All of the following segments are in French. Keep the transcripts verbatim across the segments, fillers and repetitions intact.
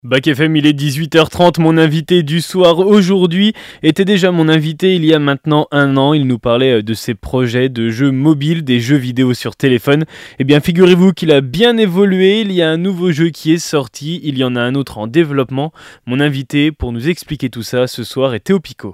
Bac F M, il est dix-huit heures trente, mon invité du soir aujourd'hui était déjà mon invité il y a maintenant un an. Il nous parlait de ses projets de jeux mobiles, des jeux vidéo sur téléphone. Eh bien, figurez-vous qu'il a bien évolué, il y a un nouveau jeu qui est sorti, il y en a un autre en développement. Mon invité pour nous expliquer tout ça ce soir est Théo Picot.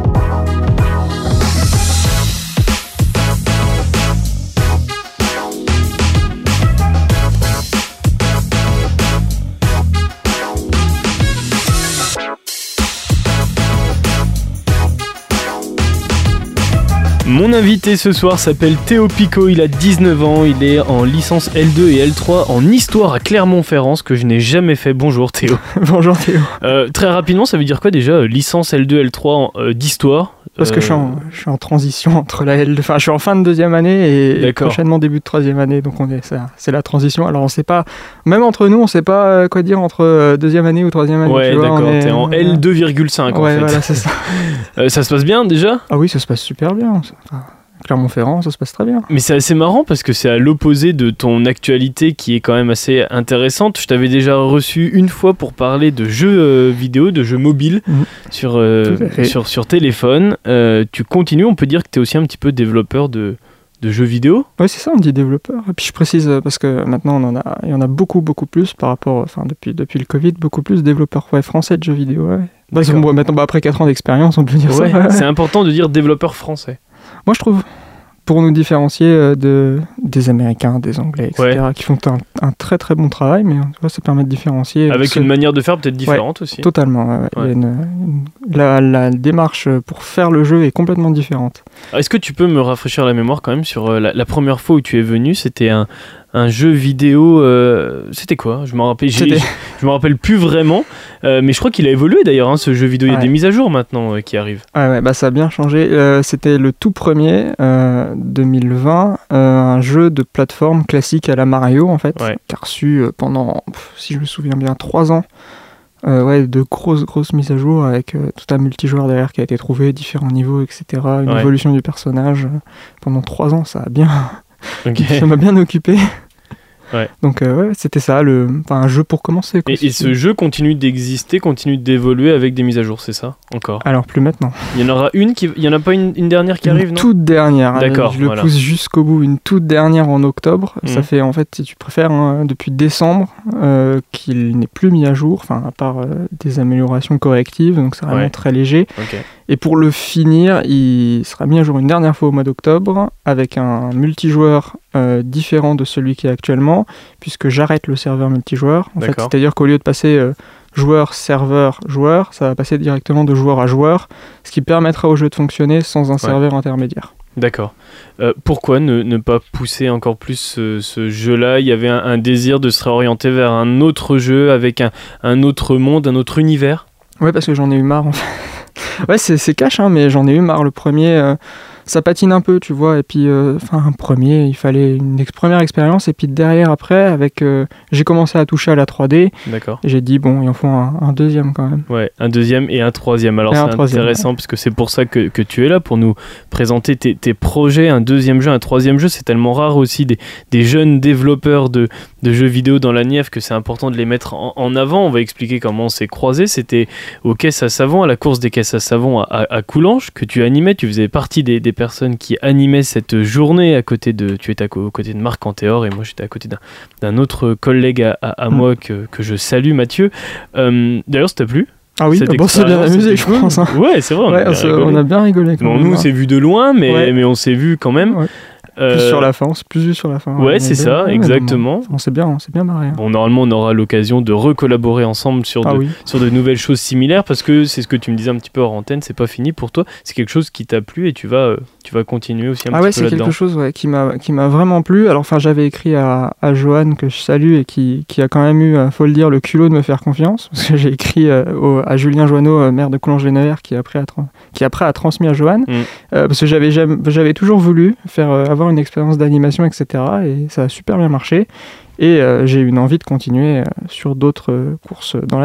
Mon invité ce soir s'appelle Théo Picot, il a dix-neuf ans, il est en licence L deux et L trois en histoire à Clermont-Ferrand, ce que je n'ai jamais fait. Bonjour Théo. Bonjour Théo. Euh, très rapidement, ça veut dire quoi déjà, licence L deux, L trois en, euh, d'histoire? Parce que euh... je, suis en, je suis en transition entre la L deux, enfin je suis en fin de deuxième année et D'accord. prochainement début de troisième année, donc on est, c'est, c'est la transition. Alors on sait pas, même entre nous, on sait pas quoi dire entre deuxième année ou troisième année. Ouais, tu vois, d'accord, est, t'es en L deux virgule cinq en ouais, fait. Voilà, c'est ça. euh, ça se passe bien déjà? Ah oui, ça se passe super bien. Enfin, Clermont-Ferrand, ça se passe très bien. Mais c'est assez marrant parce que c'est à l'opposé de ton actualité qui est quand même assez intéressante. Je t'avais déjà reçu une fois pour parler de jeux euh, vidéo, de jeux mobiles mmh. sur, euh, sur, sur téléphone. Euh, tu continues, on peut dire que tu es aussi un petit peu développeur de, de jeux vidéo? Oui, c'est ça, on dit développeur. Et puis je précise parce que maintenant, on en a, il y en a beaucoup, beaucoup plus par rapport, enfin depuis, depuis le Covid, beaucoup plus de développeurs ouais, français de jeux vidéo. Ouais. Bah, bon, maintenant, bah, après quatre ans d'expérience, on peut dire ouais, ça. Ouais. C'est important de dire développeur français. Moi, je trouve, pour nous différencier euh, de, des Américains, des Anglais, et cetera, ouais. qui font un, un très très bon travail, mais vois, ça permet de différencier. Avec une manière de faire peut-être différente ouais, aussi. Totalement. Ouais, ouais. Il y a une, une, la, la démarche pour faire le jeu est complètement différente. Alors, est-ce que tu peux me rafraîchir la mémoire quand même sur euh, la, la première fois où tu es venu? C'était un, un jeu vidéo. Euh, c'était quoi? Je me rappelle. Je me rappelle plus vraiment. Euh, mais je crois qu'il a évolué d'ailleurs, hein, ce jeu vidéo. Il y a ouais. des mises à jour maintenant euh, qui arrivent. Ouais, ouais, bah ça a bien changé. Euh, c'était le tout premier, euh, deux mille vingt, euh, un jeu de plateforme classique à la Mario en fait, ouais. qui a reçu euh, pendant, pff, si je me souviens bien, trois ans. Euh, ouais, de grosses grosses mises à jour avec euh, tout un multijoueur derrière qui a été trouvé, différents niveaux, et cetera. Une ouais. évolution du personnage. Pendant trois ans, ça a bien, okay. ça m'a bien occupé. Ouais. Donc euh, ouais, c'était ça, le, enfin, un jeu pour commencer. Quoi, et, et ce jeu continue d'exister, continue d'évoluer avec des mises à jour, c'est ça? Encore? Alors plus maintenant. Il y en aura une qui, il y en a pas une, une dernière qui une arrive, non? Toute dernière. D'accord. Je le voilà. pousse jusqu'au bout. Une toute dernière en octobre. Mmh. Ça fait en fait, si tu préfères, hein, depuis décembre euh, qu'il n'est plus mis à jour, enfin à part euh, des améliorations correctives, donc c'est vraiment ouais. très léger. Okay. Et pour le finir, il sera mis à jour une dernière fois au mois d'octobre avec un multijoueur euh, différent de celui qui est actuellement, puisque j'arrête le serveur multijoueur. En fait, c'est-à-dire qu'au lieu de passer euh, joueur, serveur, joueur, ça va passer directement de joueur à joueur, ce qui permettra au jeu de fonctionner sans un ouais. serveur intermédiaire. D'accord. Euh, pourquoi ne, ne pas pousser encore plus ce, ce jeu-là? Il y avait un, un désir de se réorienter vers un autre jeu avec un, un autre monde, un autre univers? Ouais, parce que j'en ai eu marre en fait. Ouais, c'est, c'est cash, hein, mais j'en ai eu marre. Le premier, euh, ça patine un peu, tu vois. Et puis, enfin, euh, un premier, il fallait une ex- première expérience. Et puis derrière, après, avec, euh, j'ai commencé à toucher à la trois D. D'accord. Et j'ai dit, bon, il en faut un, un deuxième quand même. Ouais, un deuxième et un troisième. Alors, et c'est troisième, intéressant, ouais. parce que c'est pour ça que, que tu es là, pour nous présenter tes, tes projets. Un deuxième jeu, un troisième jeu. C'est tellement rare aussi des, des jeunes développeurs de, de jeux vidéo dans la Nièvre que c'est important de les mettre en, en avant. On va expliquer comment on s'est croisés. C'était aux caisses à savon, à la course des caisses à savon à, à, à Coulanges, que tu animais. Tu faisais partie des, des personnes qui animaient cette journée à côté de... Tu étais à côté de Marc Antéor et moi j'étais à côté d'un, d'un autre collègue à, à, à moi que, que je salue, Mathieu. Euh, d'ailleurs, ça t'a plu? Ah oui, bon, c'est bien amusé, je pense. Hein. Ouais, c'est vrai. On, ouais, a, on, bien a on a bien rigolé. Bon, nous, on s'est vu de loin, mais, ouais. mais on s'est vu quand même. Ouais. Euh... Plus sur la fin, on s'est plus vu sur la fin. Ouais, ouais c'est ça, ouais, exactement. On s'est bien, on s'est bien marré. Hein. Bon, normalement, on aura l'occasion de recollaborer ensemble sur, ah de, oui. sur de nouvelles choses similaires, parce que c'est ce que tu me disais un petit peu hors antenne, c'est pas fini pour toi. C'est quelque chose qui t'a plu et tu vas, tu vas continuer aussi un ah petit ouais, peu là-dedans. Ah ouais, c'est quelque chose ouais, qui, m'a, qui m'a vraiment plu. Alors, enfin, j'avais écrit à, à Johan, que je salue, et qui, qui a quand même eu, faut le dire, le culot de me faire confiance, parce que j'ai écrit euh, au, à Julien Joanneau, maire de Coulanges-les-Nevers, qui après a, tra- qui après a transmis à Johan, mm. euh, parce que j'avais, j'avais toujours voulu faire, euh, avoir une expérience d'animation, et cetera. Et ça a super bien marché. Et euh, j'ai eu une envie de continuer euh, sur d'autres euh, courses dans la Nièvre.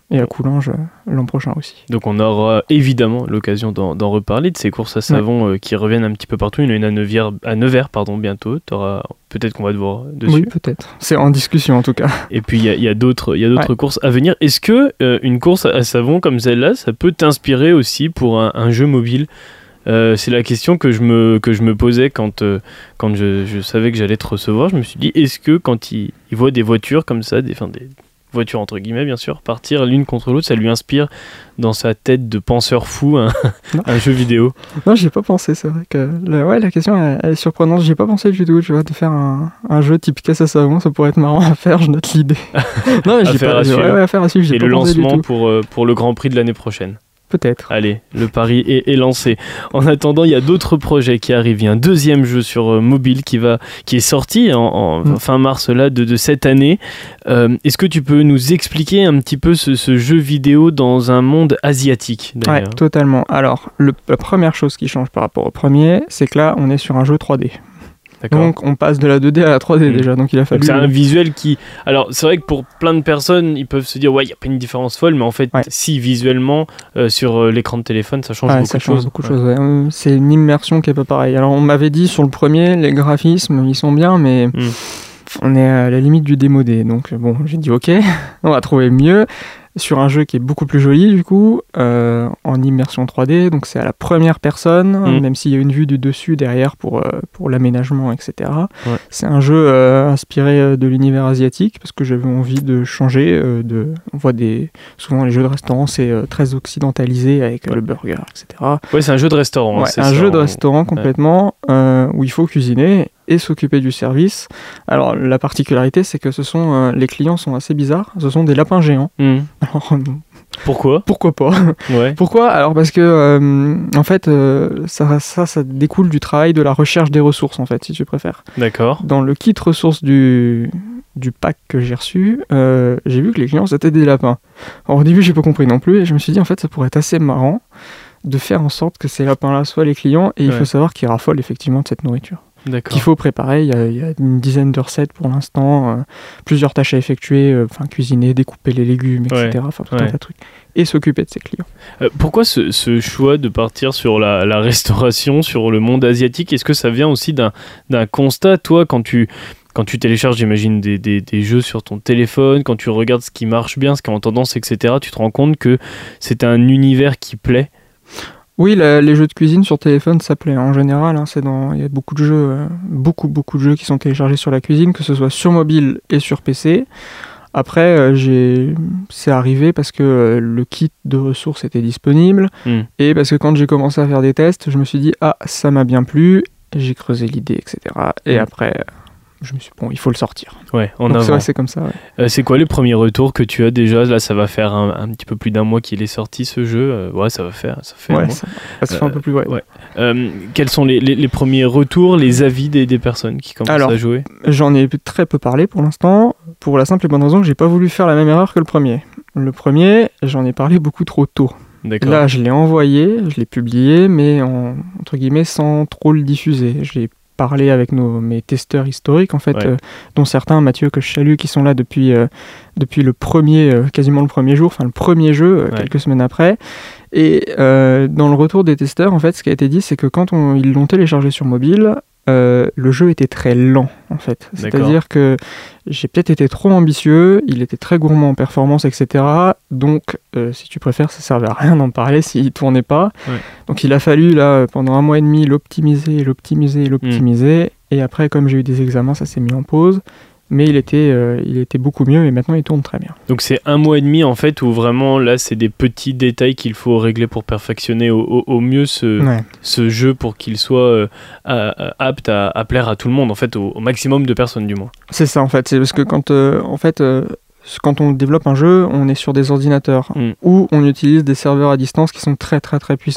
Et à Coulanges l'an prochain aussi. Donc on aura évidemment l'occasion d'en, d'en reparler, de ces courses à savon ouais. euh, qui reviennent un petit peu partout. Il y en a une à Nevers, à Nevers pardon, bientôt. T'auras... Peut-être qu'on va te voir dessus. Oui, peut-être. C'est en discussion en tout cas. Et puis il y a, y a d'autres, y a d'autres ouais. courses à venir. Est-ce que euh, une course à savon comme celle-là, ça peut t'inspirer aussi pour un, un jeu mobile ? Euh, c'est la question que je me, que je me posais quand, euh, quand je, je savais que j'allais te recevoir. Je me suis dit, est-ce que quand il, il voit des voitures comme ça, des, enfin, des voitures entre guillemets bien sûr, partir l'une contre l'autre, ça lui inspire dans sa tête de penseur fou un, un jeu vidéo? Non, j'y ai pas pensé, c'est vrai que la, ouais, la question elle, elle est surprenante. J'y ai pas pensé du tout, tu vois, de faire un, un jeu type caisse à savon, ça pourrait être marrant à faire, je note l'idée. Non, mais j'ai pas, ouais, ouais, à faire à suivre. Et le lancement pour, euh, pour le Grand Prix de l'année prochaine. Peut-être. Allez, le pari est, est lancé. En attendant, il y a d'autres projets qui arrivent. Il y a un deuxième jeu sur euh, mobile qui, va, qui est sorti en, en mmh. fin mars là, de, de cette année. Euh, est-ce que tu peux nous expliquer un petit peu ce, ce jeu vidéo dans un monde asiatique d'ailleurs ? Ouais, totalement. Alors, le, la première chose qui change par rapport au premier, c'est que là, on est sur un jeu trois D. D'accord. Donc on passe de la deux D à la trois D mmh. déjà, donc il a fallu... Donc c'est un visuel qui... Alors c'est vrai que pour plein de personnes, ils peuvent se dire ouais, il n'y a pas une différence folle, mais en fait, ouais. si visuellement, euh, sur euh, l'écran de téléphone, ça change ouais, beaucoup ça de change choses. Beaucoup de choses ouais. Euh, c'est une immersion qui est pas pareille. Alors on m'avait dit sur le premier, les graphismes, ils sont bien, mais... Mmh. On est à la limite du démodé, donc bon, j'ai dit ok, on va trouver mieux. Sur un jeu qui est beaucoup plus joli du coup, euh, en immersion trois D, donc c'est à la première personne, mmh. même s'il y a une vue du dessus derrière pour, euh, pour l'aménagement, et cetera. Ouais. C'est un jeu euh, inspiré de l'univers asiatique, parce que j'avais envie de changer. Euh, de... On voit des... Souvent les jeux de restaurant, c'est euh, très occidentalisé avec euh, le burger, et cetera. Ouais, c'est un jeu de restaurant. Ouais, c'est un ça, jeu de on... restaurant complètement, ouais. euh, où il faut cuisiner et s'occuper du service. Alors la particularité, c'est que ce sont euh, les clients sont assez bizarres. Ce sont des lapins géants. Mmh. Alors, euh, pourquoi Pourquoi pas ouais. Pourquoi Alors parce que euh, en fait, euh, ça, ça, ça découle du travail de la recherche des ressources en fait, si tu préfères. D'accord. Dans le kit ressources du du pack que j'ai reçu, euh, j'ai vu que les clients c'était des lapins. Alors au début, j'ai pas compris non plus, et je me suis dit en fait, ça pourrait être assez marrant de faire en sorte que ces lapins-là soient les clients, et il ouais. faut savoir qu'ils raffolent effectivement de cette nourriture. D'accord. Qu'il faut préparer. Il y, a, il y a une dizaine de recettes pour l'instant, euh, plusieurs tâches à effectuer, enfin euh, cuisiner, découper les légumes, et cetera. Enfin tout ouais. un tas de trucs. Et s'occuper de ses clients. Euh, pourquoi ce, ce choix de partir sur la, la restauration, sur le monde asiatique ? Est-ce que ça vient aussi d'un, d'un constat, toi, quand tu... Quand tu télécharges, j'imagine, des, des, des jeux sur ton téléphone, quand tu regardes ce qui marche bien, ce qui est en tendance, et cetera, tu te rends compte que c'est un univers qui plaît ? Oui, la, les jeux de cuisine sur téléphone, ça plaît. En général, hein, c'est dans, il y a beaucoup de jeux, euh, beaucoup, beaucoup de jeux qui sont téléchargés sur la cuisine, que ce soit sur mobile et sur P C. Après, euh, j'ai... c'est arrivé parce que euh, le kit de ressources était disponible, mmh. et parce que quand j'ai commencé à faire des tests, je me suis dit « Ah, ça m'a bien plu », j'ai creusé l'idée, et cetera. Et mmh. après... je me suis dit, bon, il faut le sortir. Ouais, en Donc avant. C'est, vrai, c'est comme ça, ouais. Euh, c'est quoi les premiers retours que tu as déjà ? Là, ça va faire un, un petit peu plus d'un mois qu'il est sorti, ce jeu. Euh, ouais, ça va faire, ça fait ouais, un mois. Ça, ça se fait euh, un peu plus, ouais. ouais. Euh, quels sont les, les, les premiers retours, les avis des, des personnes qui commencent Alors, à jouer ? J'en ai très peu parlé pour l'instant, pour la simple et bonne raison que j'ai pas voulu faire la même erreur que le premier. Le premier, j'en ai parlé beaucoup trop tôt. D'accord. Là, je l'ai envoyé, je l'ai publié, mais en, entre guillemets, sans trop le diffuser. Je l'ai parler avec nos, mes testeurs historiques, en fait, ouais. euh, dont certains, Mathieu, que je salue, qui sont là depuis, euh, depuis le premier, euh, quasiment le premier jour, enfin le premier jeu, euh, ouais. quelques semaines après. Et euh, dans le retour des testeurs, en fait, ce qui a été dit, c'est que quand on, ils l'ont téléchargé sur mobile, euh, le jeu était très lent, en fait. D'accord. C'est-à-dire que j'ai peut-être été trop ambitieux, il était très gourmand en performance, et cetera. Donc, euh, si tu préfères, ça servait à rien d'en parler s'il tournait pas. Ouais. Donc, il a fallu, là, pendant un mois et demi, l'optimiser, l'optimiser, l'optimiser. Mmh. Et après, comme j'ai eu des examens, ça s'est mis en pause. Mais il était, euh, il était beaucoup mieux et maintenant il tourne très bien. Donc c'est un mois et demi en fait où vraiment là c'est des petits détails qu'il faut régler pour perfectionner au, au, au mieux ce, ouais. ce jeu pour qu'il soit euh, à, apte à, à plaire à tout le monde en fait, au, au maximum de personnes du moins. C'est ça en fait, c'est parce que quand euh, en fait euh, quand on développe un jeu, on est sur des ordinateurs mm. où on utilise des serveurs à distance qui sont très très très puissants.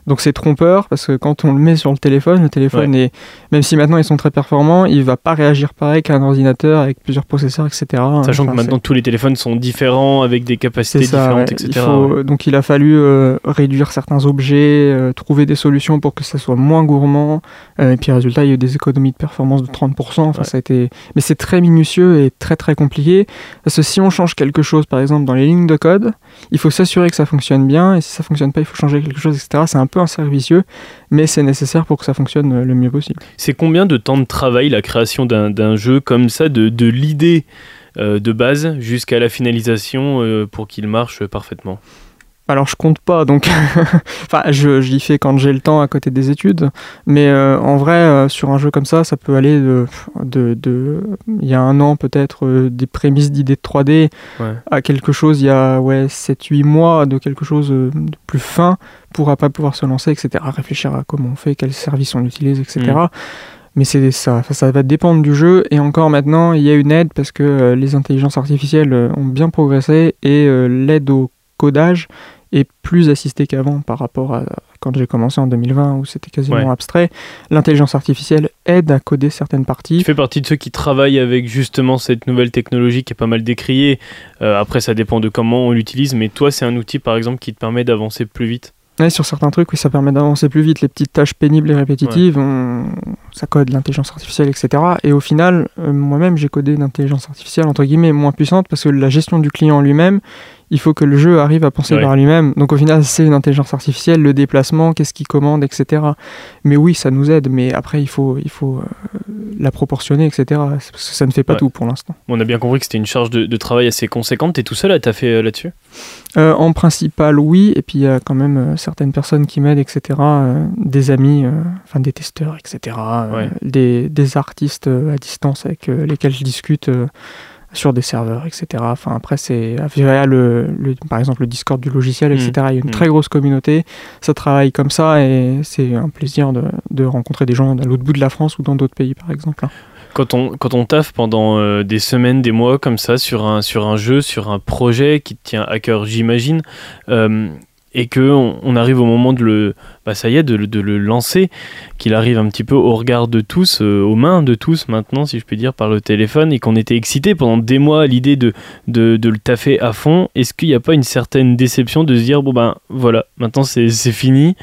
Donc c'est trompeur parce que quand on le met sur le téléphone, le téléphone ouais. est, même si maintenant ils sont très performants, il va pas réagir pareil qu'un ordinateur avec plusieurs processeurs, et cetera. Sachant enfin, que maintenant c'est... tous les téléphones sont différents avec des capacités ça, différentes, ouais. et cetera. Il faut, ouais. Donc il a fallu euh, réduire certains objets, euh, trouver des solutions pour que ça soit moins gourmand. Euh, et puis résultat, il y a eu des économies de performance de trente pour cent. Enfin, ouais. ça a été... Mais c'est très minutieux et très très compliqué. Parce que si on change quelque chose, par exemple dans les lignes de code, il faut s'assurer que ça fonctionne bien. Et si ça fonctionne pas, il faut changer quelque chose, et cetera. C'est un peu un cercle vicieux, mais c'est nécessaire pour que ça fonctionne le mieux possible. C'est combien de temps de travail la création d'un, d'un jeu comme ça, de, de l'idée euh, de base jusqu'à la finalisation euh, pour qu'il marche parfaitement ? Alors je compte pas, donc enfin je, je l'y fais quand j'ai le temps à côté des études, mais euh, en vrai euh, sur un jeu comme ça, ça peut aller de de, de il y a un an peut-être euh, des prémices d'idées de trois D ouais. à quelque chose il y a ouais sept huit mois de quelque chose de plus fin pour après pouvoir se lancer, et cetera. Réfléchir à comment on fait, quels services on utilise, et cetera. Mmh. Mais c'est ça, ça va dépendre du jeu, et encore maintenant il y a une aide parce que euh, les intelligences artificielles ont bien progressé et euh, l'aide au codage est plus assistée qu'avant par rapport à quand j'ai commencé en deux mille vingt où c'était quasiment ouais. abstrait. L'intelligence artificielle aide à coder certaines parties. Tu fais partie de ceux qui travaillent avec justement cette nouvelle technologie qui est pas mal décriée. Euh, après, ça dépend de comment on l'utilise, mais toi, c'est un outil par exemple qui te permet d'avancer plus vite. Ouais, sur certains trucs, oui, ça permet d'avancer plus vite. Les petites tâches pénibles et répétitives, ouais. on... ça code l'intelligence artificielle, et cetera. Et au final, euh, moi-même, j'ai codé une intelligence artificielle, entre guillemets, moins puissante, parce que la gestion du client lui-même, il faut que le jeu arrive à penser ouais. par lui-même. Donc au final, c'est une intelligence artificielle, le déplacement, qu'est-ce qu'il commande, et cetera. Mais oui, ça nous aide, mais après, il faut, il faut euh, la proportionner, et cetera. Parce que ça ne fait pas ouais. tout pour l'instant. On a bien compris que c'était une charge de, de travail assez conséquente. T'es tout seul à taffer euh, là-dessus ? euh, En principal, oui. Et puis il y a quand même euh, certaines personnes qui m'aident, et cetera. Euh, des amis, euh, enfin des testeurs, et cetera. Euh, ouais. des, des artistes euh, à distance avec euh, lesquels je discute euh, sur des serveurs, et cetera. Enfin, après, c'est le, le, par exemple le Discord du logiciel, et cetera. Mmh. Il y a une mmh. très grosse communauté. Ça travaille comme ça et c'est un plaisir de, de rencontrer des gens à l'autre bout de la France ou dans d'autres pays, par exemple. Quand on, quand on taffe pendant euh, des semaines, des mois comme ça sur un, sur un jeu, sur un projet qui te tient à cœur, j'imagine, euh, et qu'on on arrive au moment de le, bah ça y est, de, de le lancer, qu'il arrive un petit peu au regard de tous, euh, aux mains de tous maintenant, si je puis dire, par le téléphone, et qu'on était excités pendant des mois à l'idée de, de, de le taffer à fond. Est-ce qu'il n'y a pas une certaine déception de se dire, bon ben voilà, maintenant c'est, c'est fini,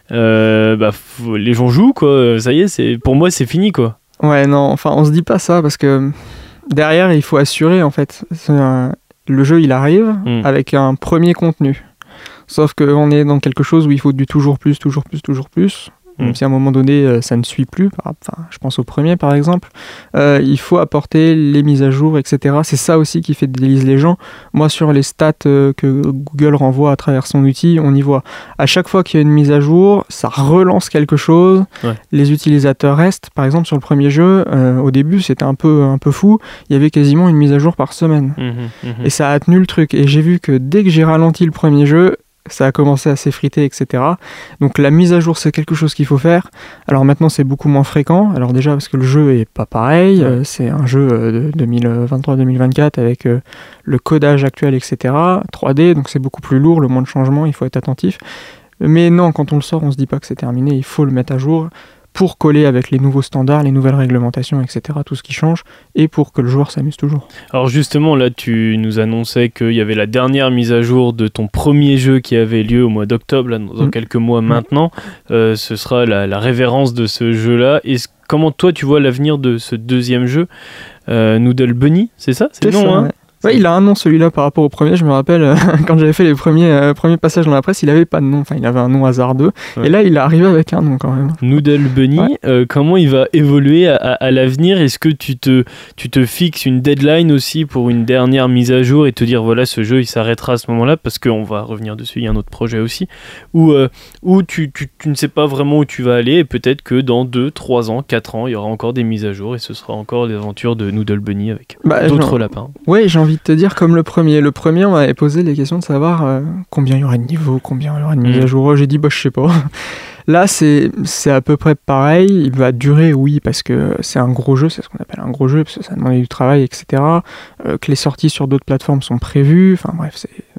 euh, bah, faut, les gens jouent, quoi, ça y est, c'est, pour moi c'est fini, quoi. Ouais, non, enfin on se dit pas ça, parce que derrière il faut assurer, en fait, un, le jeu il arrive mmh. avec un premier contenu. Sauf qu'on est dans quelque chose où il faut du toujours plus, toujours plus, toujours plus. Même mmh. si à un moment donné, euh, ça ne suit plus, enfin, je pense au premier par exemple, euh, il faut apporter les mises à jour, et cetera. C'est ça aussi qui fait déliser les gens. Moi, sur les stats euh, que Google renvoie à travers son outil, on y voit. À chaque fois qu'il y a une mise à jour, ça relance quelque chose. Ouais. Les utilisateurs restent. Par exemple, sur le premier jeu, euh, au début, c'était un peu, un peu fou. Il y avait quasiment une mise à jour par semaine. Mmh, mmh. Et ça a tenu le truc. Et j'ai vu que dès que j'ai ralenti le premier jeu, ça a commencé à s'effriter, et cetera. Donc la mise à jour, c'est quelque chose qu'il faut faire. Alors maintenant, c'est beaucoup moins fréquent. Alors déjà, parce que le jeu est pas pareil. Ouais. Euh, c'est un jeu de deux mille vingt-trois deux mille vingt-quatre avec euh, le codage actuel, et cetera. trois D, donc c'est beaucoup plus lourd, le moins de changements, il faut être attentif. Mais non, quand on le sort, on se dit pas que c'est terminé. Il faut le mettre à jour pour coller avec les nouveaux standards, les nouvelles réglementations, et cetera, tout ce qui change, et pour que le joueur s'amuse toujours. Alors justement, là, tu nous annonçais qu'il y avait la dernière mise à jour de ton premier jeu qui avait lieu au mois d'octobre, là, dans mmh. quelques mois mmh. maintenant. Euh, ce sera la, la révérence de ce jeu-là. Est-ce, comment toi, tu vois l'avenir de ce deuxième jeu euh, Noodle Bunny, c'est ça ? C'est, c'est le nom, ça, hein ouais. Ouais, il a un nom celui-là par rapport au premier, je me rappelle, euh, quand j'avais fait les premiers, euh, premiers passages dans la presse, il avait pas de nom, enfin il avait un nom hasardeux, ouais. Et là il est arrivé avec un nom quand même. Noodle Bunny, ouais. euh, comment il va évoluer à, à, à l'avenir ? Est-ce que tu te, tu te fixes une deadline aussi pour une dernière mise à jour et te dire voilà ce jeu il s'arrêtera à ce moment-là parce qu'on va revenir dessus, il y a un autre projet aussi, ou, euh, ou tu, tu, tu ne sais pas vraiment où tu vas aller et peut-être que dans deux, trois ans, quatre ans, il y aura encore des mises à jour et ce sera encore les aventures de Noodle Bunny avec bah, d'autres genre... lapins. Ouais, j'ai envie de te dire comme le premier. Le premier, on m'avait posé les questions de savoir euh, combien il y aurait de niveaux, combien il y aurait de mise à jour. J'ai dit, bah, je sais pas. Là, c'est, c'est à peu près pareil. Il va durer, oui, parce que c'est un gros jeu, c'est ce qu'on appelle un gros jeu, parce que ça demande du travail, et cetera. Euh, que les sorties sur d'autres plateformes sont prévues. Enfin bref, c'est,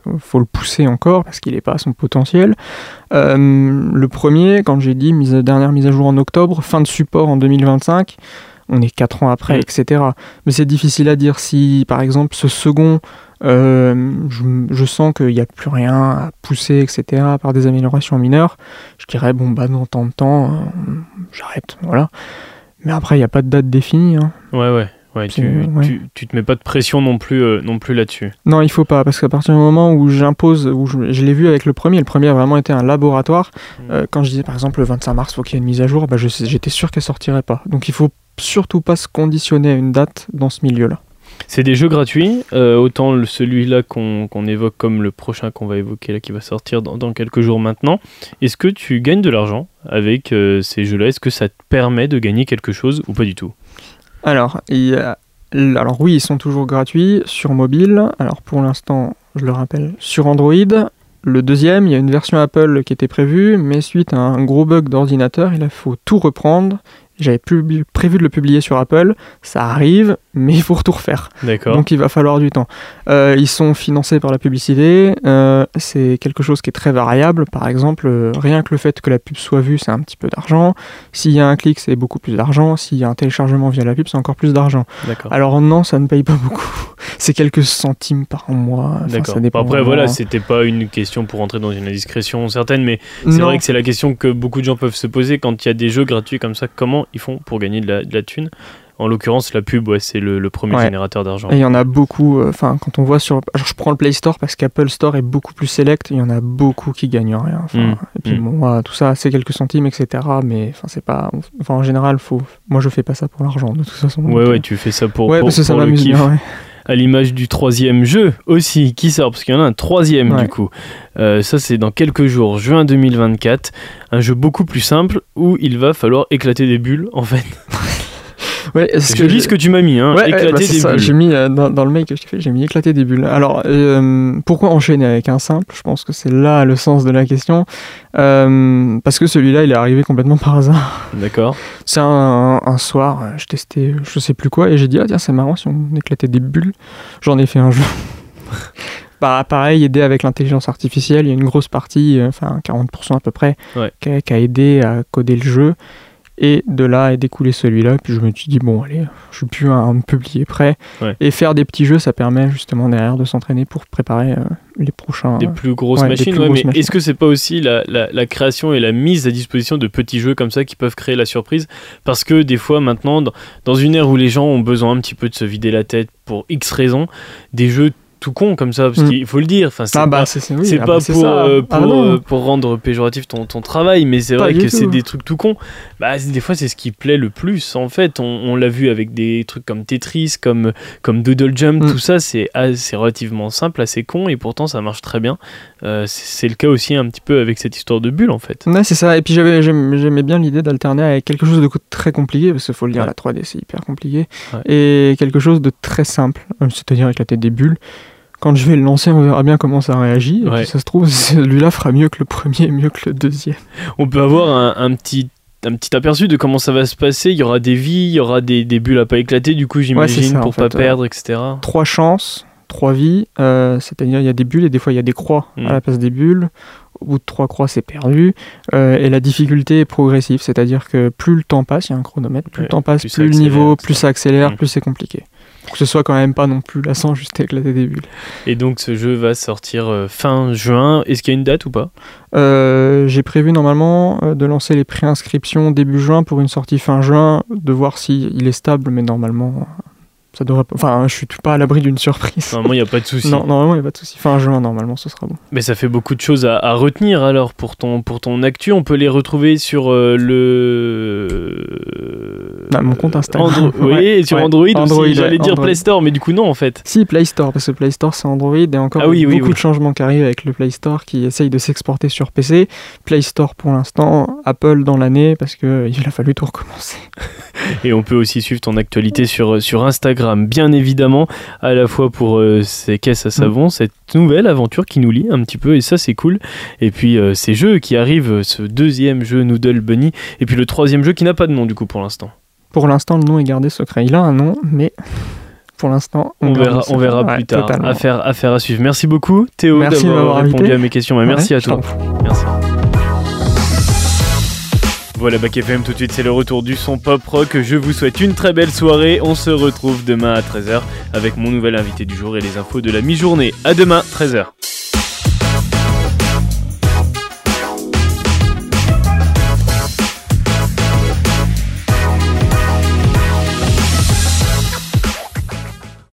faut le pousser encore parce qu'il n'est pas à son potentiel. Euh, le premier, quand j'ai dit mise, dernière mise à jour en octobre, fin de support en deux mille vingt-cinq, on est quatre ans après, mmh. et cetera. Mais c'est difficile à dire si, par exemple, ce second, euh, je, je sens qu'il n'y a plus rien à pousser, et cetera, par des améliorations mineures. Je dirais, bon, bah, dans tant de temps, euh, j'arrête, voilà. Mais après, il n'y a pas de date définie. Hein. Ouais, ouais. Ouais, tu, ouais. Tu, tu te mets pas de pression non plus, euh, non plus là-dessus. Non, il faut pas, parce qu'à partir du moment où j'impose, où je, je l'ai vu avec le premier, le premier a vraiment été un laboratoire. Mmh. Euh, quand je disais par exemple le vingt-cinq mars, il faut qu'il y ait une mise à jour, bah, je, j'étais sûr qu'elle sortirait pas. Donc il faut surtout pas se conditionner à une date dans ce milieu-là. C'est des jeux gratuits, euh, autant le, celui-là qu'on, qu'on évoque comme le prochain qu'on va évoquer là, qui va sortir dans, dans quelques jours maintenant. Est-ce que tu gagnes de l'argent avec euh, ces jeux-là ? Est-ce que ça te permet de gagner quelque chose ou pas du tout ? Alors, il y a... Alors oui, ils sont toujours gratuits sur mobile. Alors pour l'instant, je le rappelle, sur Android. Le deuxième, il y a une version Apple qui était prévue, mais suite à un gros bug d'ordinateur, il faut tout reprendre. J'avais pub- prévu de le publier sur Apple, ça arrive, mais il faut tout refaire. D'accord. Donc il va falloir du temps. Euh, ils sont financés par la publicité, euh, c'est quelque chose qui est très variable. Par exemple, euh, rien que le fait que la pub soit vue, c'est un petit peu d'argent. S'il y a un clic, c'est beaucoup plus d'argent. S'il y a un téléchargement via la pub, c'est encore plus d'argent. D'accord. Alors non, ça ne paye pas beaucoup. C'est quelques centimes par mois. Enfin, D'accord. Ça dépend Après, vraiment. Voilà, c'était pas une question pour entrer dans une indiscrétion certaine, mais c'est non. vrai que c'est la question que beaucoup de gens peuvent se poser quand il y a des jeux gratuits comme ça. Comment ils font pour gagner de la, de la thune ? En l'occurrence, la pub, ouais, c'est le, le premier ouais. générateur d'argent. Et il y en a beaucoup. Enfin, euh, quand on voit sur, alors, je prends le Play Store parce qu'Apple Store est beaucoup plus select. Il y en a beaucoup qui gagnent rien. Enfin, mmh. Et puis mmh. bon, voilà, tout ça, c'est quelques centimes, et cetera. Mais enfin, c'est pas. Enfin, en général, faut. Moi, je fais pas ça pour l'argent, de toute façon. Ouais, donc, ouais, tu fais ça pour. Ouais, pour, parce que ça pour m'amuse bien. Ouais. À l'image du troisième jeu aussi qui sort, parce qu'il y en a un troisième ouais. du coup. Euh, ça c'est dans quelques jours, juin deux mille vingt-quatre. Un jeu beaucoup plus simple où il va falloir éclater des bulles en fait. Ouais, je lis ce que tu m'as mis, hein. Ouais, éclater ouais, bah, des ça, bulles. J'ai mis euh, dans, dans le mail que je t'ai fait, j'ai mis éclater des bulles. Alors, euh, pourquoi enchaîner avec un simple ? Je pense que c'est là le sens de la question. Euh, parce que celui-là, il est arrivé complètement par hasard. D'accord. C'est un, un soir, je testais je sais plus quoi, et j'ai dit, ah tiens, c'est marrant si on éclatait des bulles. J'en ai fait un jeu. Bah, pareil, aider avec l'intelligence artificielle, il y a une grosse partie, enfin quarante pour cent à peu près, ouais. qui, a, qui a aidé à coder le jeu. Et de là est découlé celui-là. Puis je me suis dit, bon, allez, je suis plus un, un publier prêt. Ouais. Et faire des petits jeux, ça permet justement derrière de s'entraîner pour préparer euh, les prochains. Des plus grosses ouais, machines, plus ouais, grosses mais machines. Est-ce que c'est pas aussi la, la, la création et la mise à disposition de petits jeux comme ça qui peuvent créer la surprise ? Parce que des fois, maintenant, dans, dans une ère où les gens ont besoin un petit peu de se vider la tête pour X raisons, des jeux tout con comme ça, parce mmh. qu'il faut le dire, enfin, c'est ah bah, pas, c'est, c'est, oui, c'est ah pas bah, c'est pour, euh, pour, ah euh, pour rendre péjoratif ton, ton travail, mais c'est pas vrai que tout. c'est des trucs tout cons. Bah, des fois, c'est ce qui plaît le plus, en fait. On, on l'a vu avec des trucs comme Tetris, comme, comme Doodle Jump, mmh. tout ça, c'est, c'est relativement simple, assez con, et pourtant, ça marche très bien. Euh, c'est, c'est le cas aussi un petit peu avec cette histoire de bulle, en fait. Ouais, c'est ça. Et puis, j'avais, j'aimais, j'aimais bien l'idée d'alterner avec quelque chose de très compliqué, parce qu'il faut le dire, ouais. la trois D, c'est hyper compliqué, ouais. et quelque chose de très simple, c'est-à-dire éclater des bulles. Quand je vais le lancer, on verra bien comment ça réagit. Et ouais. puis ça se trouve, celui-là fera mieux que le premier, mieux que le deuxième. On peut avoir un, un, petit, un petit aperçu de comment ça va se passer. Il y aura des vies, il y aura des, des bulles à pas éclater, du coup, j'imagine, ouais, ça, pour pas fait, perdre, euh, et cetera. Trois chances, trois vies. Euh, c'est-à-dire, il y a des bulles et des fois, il y a des croix mmh. à la place des bulles. Au bout de trois croix, c'est perdu. Euh, et la difficulté est progressive. C'est-à-dire que plus le temps passe, il y a un chronomètre, plus ouais, le temps passe, plus, plus le niveau, plus ça accélère, mmh. plus c'est compliqué. Pour que ce soit quand même pas non plus lassant, juste éclater des bulles. Et donc ce jeu va sortir euh, fin juin. Est-ce qu'il y a une date ou pas ? euh, J'ai prévu normalement euh, de lancer les préinscriptions début juin pour une sortie fin juin, de voir s'il est stable, mais normalement, ça devrait pas... Enfin, je suis pas à l'abri d'une surprise. Normalement, il n'y a pas de souci. Non, normalement, il n'y a pas de souci. Fin juin, normalement, ce sera bon. Mais ça fait beaucoup de choses à, à retenir alors pour ton, pour ton actu. On peut les retrouver sur euh, le... Ah, mon compte Instagram. Andro... Oui, ouais, et sur ouais. Android, Android aussi. J'allais ouais, dire Android. Play Store, mais du coup non en fait. Si, Play Store, parce que Play Store c'est Android et encore ah, oui, oui, beaucoup oui. de changements qui arrivent avec le Play Store qui essaye de s'exporter sur P C. Play Store pour l'instant, Apple dans l'année parce qu'il a fallu tout recommencer. Et on peut aussi suivre ton actualité sur, sur Instagram, bien évidemment, à la fois pour euh, ces caisses à savon, mmh. cette nouvelle aventure qui nous lie un petit peu, et ça c'est cool. Et puis euh, ces jeux qui arrivent, ce deuxième jeu Noodle Bunny, et puis le troisième jeu qui n'a pas de nom du coup pour l'instant. Pour l'instant, le nom est gardé secret. Il a un nom, mais pour l'instant. On, on verra, on verra ouais, plus tard. Affaire, affaire à suivre. Merci beaucoup, Théo, merci d'avoir répondu invité. à mes questions. Ouais, merci ouais, à toi. Merci. Voilà, Bac F M, tout de suite, c'est le retour du son pop rock. Je vous souhaite une très belle soirée. On se retrouve demain à treize heures avec mon nouvel invité du jour et les infos de la mi-journée. À demain, treize heures.